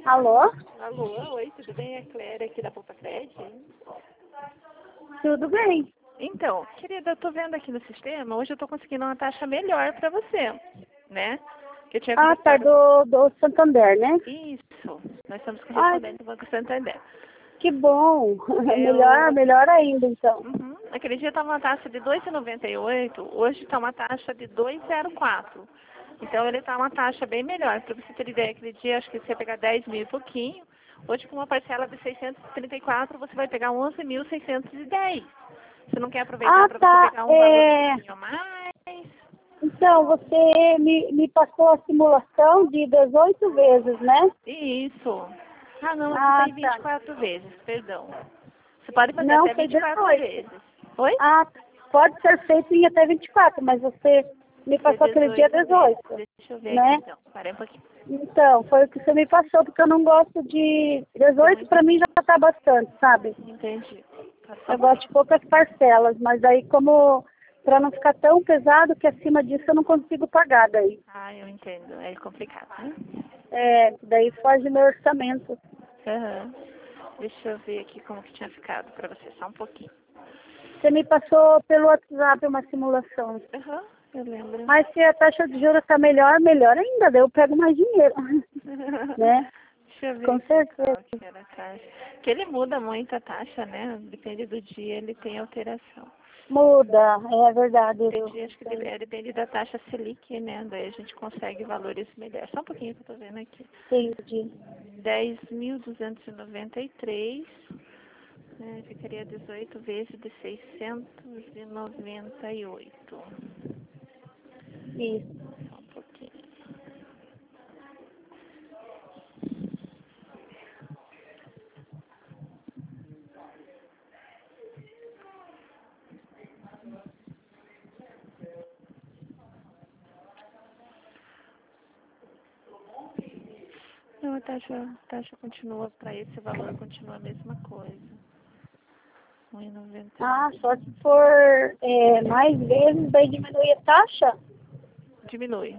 Alô? Alô, oi, tudo bem? É a Cléria aqui da Poupa Cred. Tudo bem? Então, querida, eu tô vendo aqui no sistema, hoje eu tô conseguindo uma taxa melhor pra você, né? Que eu tinha Ah, tá, do Santander, né? Isso, nós estamos Ai, correspondendo do Banco Santander. que bom. Eu... Melhor ainda, então. Uhum. Aquele dia estava uma taxa de 2,98, hoje está uma taxa de 2,04. Então ele está uma taxa bem melhor. Para você ter ideia, aquele dia acho que você ia pegar 10 mil e pouquinho. Hoje com uma parcela de 634 você vai pegar 11.610. Você não quer aproveitar Ah, para você tá. pegar um valor um pouquinho a mais? Então, você me passou a simulação de 18 vezes, né? Isso. Ah, não, aqui Ah, tem tá. 24 vezes, perdão. Você pode fazer Não, até foi 24 18. vezes. Oi? Ah, pode ser feito em até 24, mas você me Foi passou aquele dia 18 vezes. 18, Deixa eu ver aqui né? então. Parei um pouquinho. Então, foi o que você me passou, porque eu não gosto de... Eu 18 não para mim já tá bastante, sabe? entendi. Tá só um Eu gosto de pouquinho. poucas parcelas, mas aí como para não ficar tão pesado que acima disso eu não consigo pagar daí. Ah, eu entendo. É complicado, né? Daí foge meu orçamento. Aham. Deixa eu ver aqui como que tinha ficado pra você. Só um pouquinho. Você me passou pelo WhatsApp uma simulação. Aham, eu lembro. Mas se a taxa de juros está melhor ainda, daí eu pego mais dinheiro. Né? Deixa eu ver Com aqui certeza. qual que era a taxa. Que ele muda muito a taxa, né? Depende do dia, ele tem alteração. Muda, é verdade. Tem dia acho que depende da taxa Selic, né? Daí a gente consegue valores melhores. Só um pouquinho que eu tô vendo aqui. Entendi. 10.293, né? Ficaria 18 vezes de 698. Isso. Só um pouquinho. Não, a taxa continua, para esse valor, continua a mesma coisa. 1,90. Ah, só se for mais vezes, daí diminui a taxa? Diminui.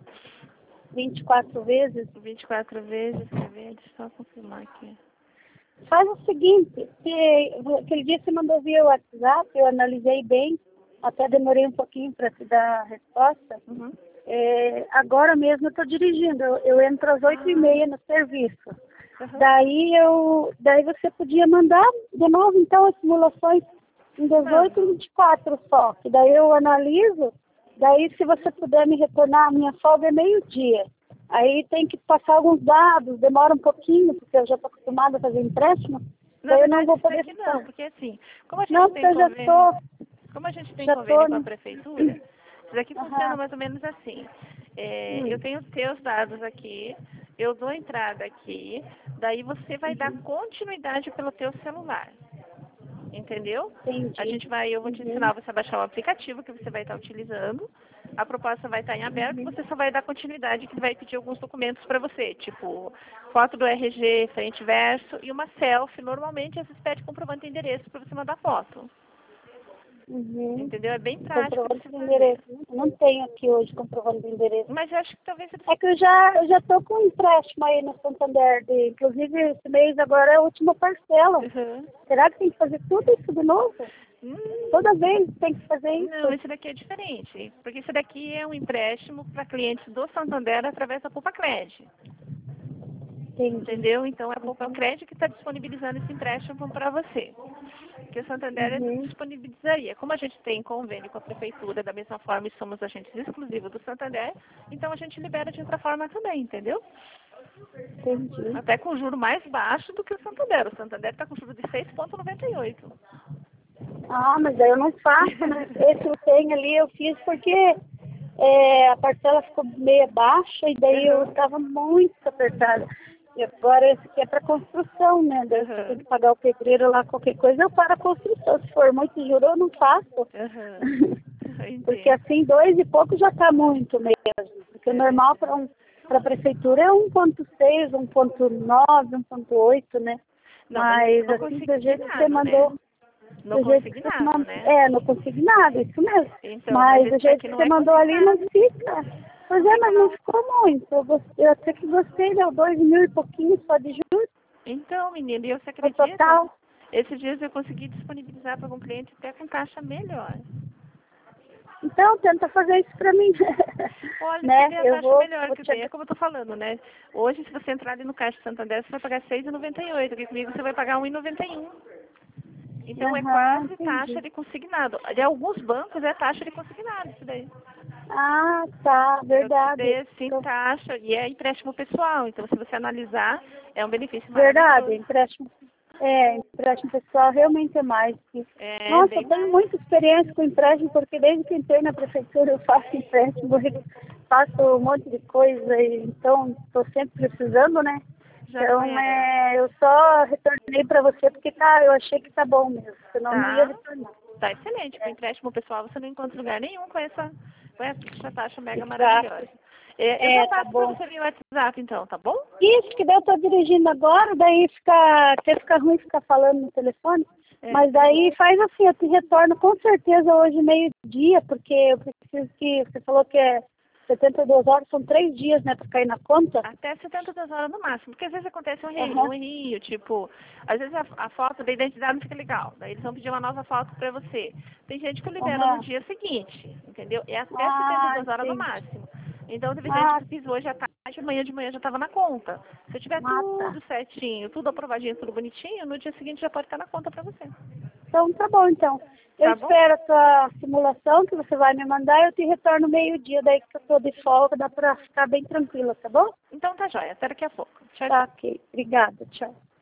24 vezes? 24 vezes, quer ver? Deixa eu só confirmar aqui. Faz o seguinte, aquele dia você mandou via WhatsApp, eu analisei bem, até demorei um pouquinho para te dar a resposta. Uhum. Agora mesmo eu estou dirigindo, eu entro às 8h30 no serviço. Uhum. Daí você podia mandar de novo então as simulações em 18 e 24 só, que daí eu analiso, daí se você puder me retornar, a minha folga é meio-dia. Aí tem que passar alguns dados, demora um pouquinho, porque eu já estou acostumada a fazer empréstimo, Na daí eu não verdade, vou isso poder daqui não, ficar. porque assim, como a Não, gente porque tem eu já convênio, estou, como a gente tem já convênio estou... com a prefeitura, isso daqui funciona Aham. mais ou menos assim. Eu tenho os teus dados aqui, eu dou entrada aqui, daí você vai dar continuidade pelo teu celular. Entendeu? Entendi. Eu vou te ensinar você a baixar o aplicativo que você vai estar utilizando. A proposta vai estar em aberto, você só vai dar continuidade que vai pedir alguns documentos para você, tipo foto do RG, frente e verso e uma selfie. Normalmente esses pedem comprovante de endereço para você mandar foto. Entendeu? É bem prático de Comprovante se de fazer. endereço. Não tenho aqui hoje comprovante de endereço. Mas eu acho que talvez eles... É que eu já tô com um empréstimo aí no Santander. Inclusive, esse mês agora é a última parcela. Uhum. Será que tem que fazer tudo isso de novo? Toda vez tem que fazer Não, isso. esse daqui é diferente. Porque esse daqui é um empréstimo para clientes do Santander através da Poupa Cred. Entendi. Entendeu? Então é a Poupa Cred que está disponibilizando esse empréstimo para você. Que o Santander disponibilizaria. Como a gente tem convênio com a prefeitura, da mesma forma e somos agentes exclusivos do Santander, então a gente libera de outra forma também, entendeu? Entendi. Até com juro mais baixo do que o Santander. O Santander está com juro de 6,98. Ah, mas aí eu não faço, né? Esse eu tenho ali, eu fiz porque a parcela ficou meio baixa e daí eu estava muito apertada. E agora esse aqui é para construção, né? Daí você tem que pagar o pedreiro lá, qualquer coisa, eu paro a construção. Se for muito juro, eu não faço. Porque assim, 2 e pouco já está muito mesmo. Porque o normal para a prefeitura é 1,6, 1,9, 1,8, né? Não, Mas não assim, do jeito que você consignado, mandou... né? Não consignado, né? Não consignado, isso mesmo. Então, mas Mas do esse jeito daqui que não você é mandou ali, não consignado. fica. Pois é, mas não ficou muito. Eu até que gostei, deu 2.000 e pouquinho só de juros. Então, menina, e você No acredita? total. Esses dias eu consegui disponibilizar para algum cliente até com taxa melhor. Então, tenta fazer isso pra mim. Olha, Né? você vê a Eu taxa vou melhor, te... quer dizer, é como eu tô falando, né? Hoje, se você entrar ali no Caixa Santander, você vai pagar R$ 6,98. Aqui comigo você vai pagar R$ 1,91. Então, é Aham, quase taxa entendi. de consignado. De alguns bancos é taxa de consignado, isso daí. Ah, tá, Eu te verdade. dei, assim, Então, taxa, e é empréstimo pessoal. Então, se você analisar, é um benefício verdade, maravilhoso. empréstimo pessoal realmente é mais. É, Nossa, eu bem tenho mais. muita experiência com empréstimo, porque desde que entrei na prefeitura eu faço empréstimo, faço um monte de coisa, e então estou sempre precisando, né? Já Então, conhece. eu só retornei para você porque eu achei que tá bom mesmo, senão não ia Tá, retornar. tá excelente. Com empréstimo pessoal, você não encontra lugar nenhum com essa taxa mega Exato. maravilhosa. Eu já Tá passo para bom. você via WhatsApp, então, tá bom? Isso, que daí eu tô dirigindo agora, daí fica ruim ficar falando no telefone. É, Mas daí faz assim, eu te retorno com certeza hoje meio-dia, porque eu preciso que, você falou que é 72 horas, são 3 dias, né, pra cair na conta. até 72 horas no máximo, porque às vezes acontece Aham, um errinho, tipo, às vezes a foto da identidade não fica legal, daí eles vão pedir uma nova foto pra você. Tem gente que libera no aham. dia seguinte, entendeu? É até Ah, 72 horas no entendi. máximo. Então teve gente Ah, que fiz hoje à tarde, amanhã de manhã já estava na conta. Se eu tiver tá. tudo certinho, tudo aprovadinho, tudo bonitinho, no dia seguinte já pode estar na conta pra você. Então tá bom, então. Eu Tá bom? espero a tua simulação que você vai me mandar e eu te retorno meio-dia, daí que eu tô de folga, dá pra ficar bem tranquila, tá bom? Então tá jóia, até daqui a pouco. Tchau, tchau. Tá, ok. Obrigada, tchau.